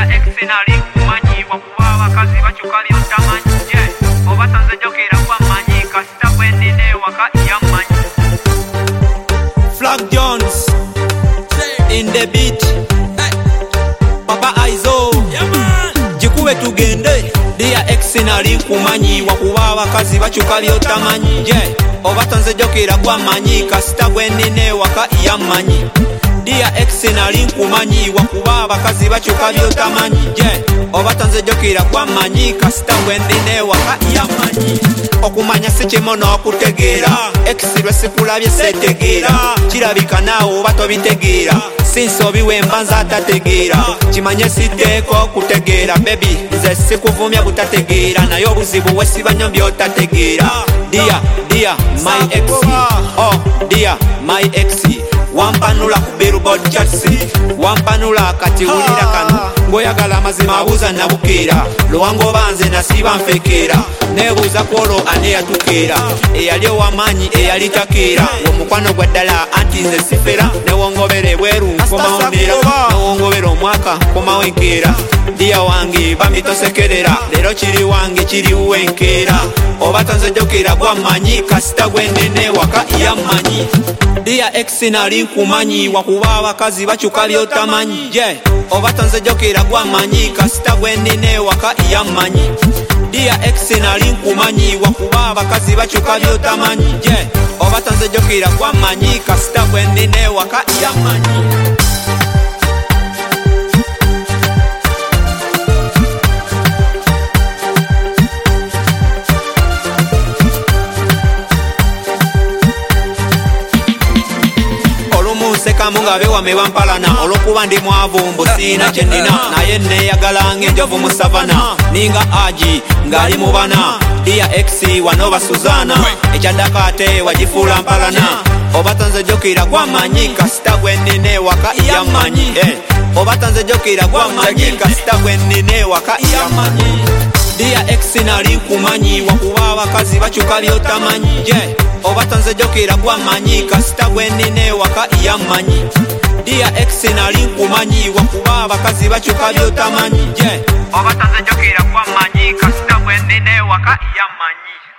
Dia X nali kumanyi wakuba abakazi bakyuka by'otamanyi oba tonze jokera kwamanyi kasita bwennine waka yammanyi. Flag Jones in the beat, Papa Aizo jikube tugende. Dia X nali kumanyi wakuba abakazi bakyuka by'otamanyi oba tonze jokera kwamanyi kasita bwennine waka yammanyi. Dia X nali kumanyi wakuba abakazi bakyuka by'otamanyi oba tonze jokera kwamanyi kasita bwennine waka yammanyi. Okumanya si kimu n'okutegeera X lwe sikulabye setegeera kirabika naawe oba tobitegeera sinsobi wemba nze atategeera kimanye siteeko okutegeera baby nze sikuvumya butategeera naye obuzibu we siba nnyo by'otategeera. Dia my ex, oh dia my ex wampanula ku billboard charts wampanula kati wulira kano ngoyagala amazima abuuza nabukeera lwanga oba nze nasiba nfekeera nebuuza kwolwo ane yatukeera eyali ow'amaanyi eyali takeera omukwano gwa ddala anti nze sifera newongobere bweru nkomawoneera newongobere omwaka nkomawo enkeera. Dia wange bambi tosekerera leero kiri wange kiriwo enkeera oba tonze jokera gwamanyi kasita gwennine waka yammanyi. Dia X nali kumanyi wakuba abakazi bakyuka by'otamanyi oba tonze jokera gwamanyi kasita gwennine waka yammanyi. Dia X nali kumanyi wakuba abakazi bakyuka by'otamanyi oba tonze jokera gwamanyi kasita gwennine waka yammanyi. Sekamu nga bewame bampalana olwokuba ndi mwavu mbu siina kyennina naye neyagala ng'enjovu mu savana ninga aji ng'ali mu bana. Dia X wano basuzana ekyaddako ate wagifuula mpalana oba tonze jokera gwamanyi kasita gwennine waka yammanyi oba tonze jokera gwamanyi kasita gwennine waka yammanyi. Dia X nali kumanyi wakuba abakazi bakyuka by'otamanyi oba tonze jokera gwamanyi kasita gwennine waka yammanyi. Dia X nali kumanyi wakuba abakazi bakyuka by'otamanyi oba tonze jokera gwamanyi kasita gwennine waka yammanyi.